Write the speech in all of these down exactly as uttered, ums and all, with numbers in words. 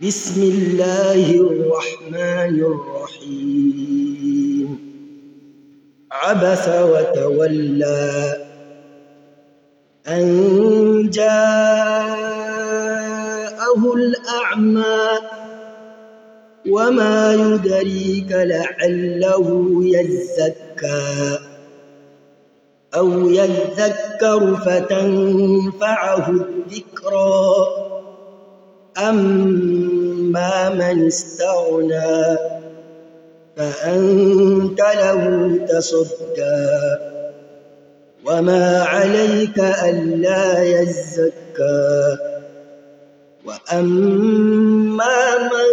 بسم الله الرحمن الرحيم عبس وتولى أن جاءه الأعمى وما يدريك لعله يزكى أو يذكر فتنفعه الذكرى أما من استغنى فأنت له تصدى وما عليك ألا يزكى وأما من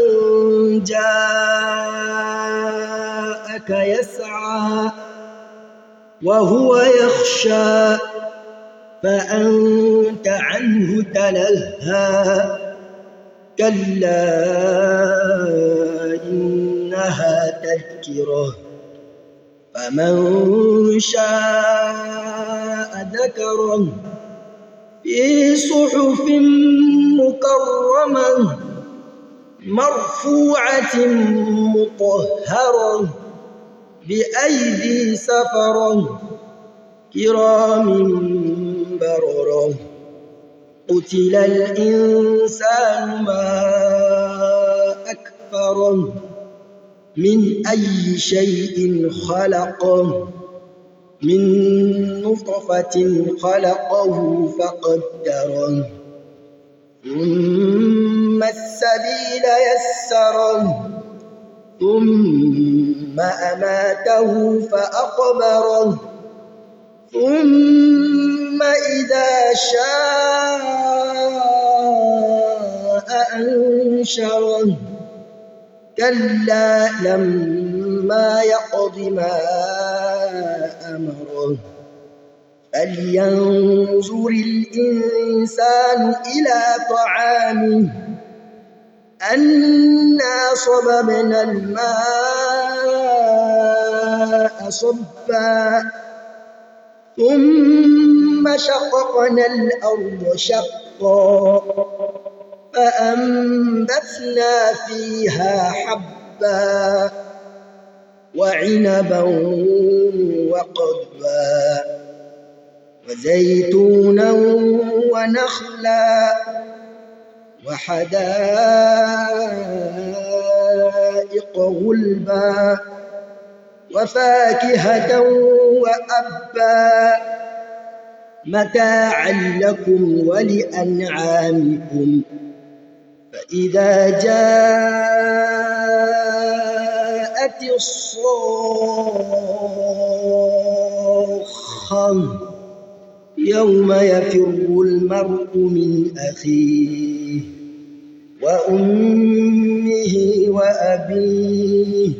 جاءك يسعى وهو يخشى فأنت عنه تلهى كلا إنها تذكرة فمن شاء ذكره في صحف مكرمة مرفوعة مطهرة بأيدي سفرة كرام بررة قتل الإنسان ما أكفره من أي شيء خلقه من نطفة خلقه فقدره ثم السبيل يسره ثم أماته فأقبره ثم إذا شاء أنشره كلا لما يقض ما أمره فلينظر الإنسان إلى طعامه أنا صببنا الماء صبا ثم شققنا الأرض شقا فأنبتنا فيها حبا وعنبا وقضبا وزيتونا ونخلا وحدائق غلبا وفاكهة وأبا متاعا لكم ولأنعامكم فإذا جاءت الصاخة يوم يفر المرء من أخيه وأمه وأبيه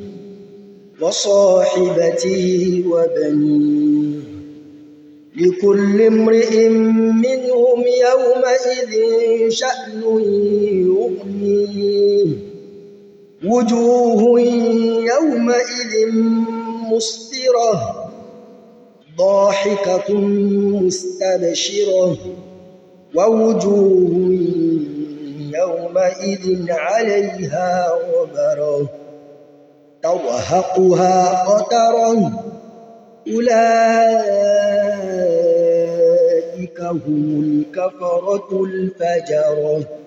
وصاحبته وبنيه لكل امرئ منهم يومئذ شأن يغنيه وجوه يومئذ مسفرة ضاحكة مستبشرة ووجوه يومئذ عليها غبرة ترهقها قترة أولئك هم الكفرة الفجرة.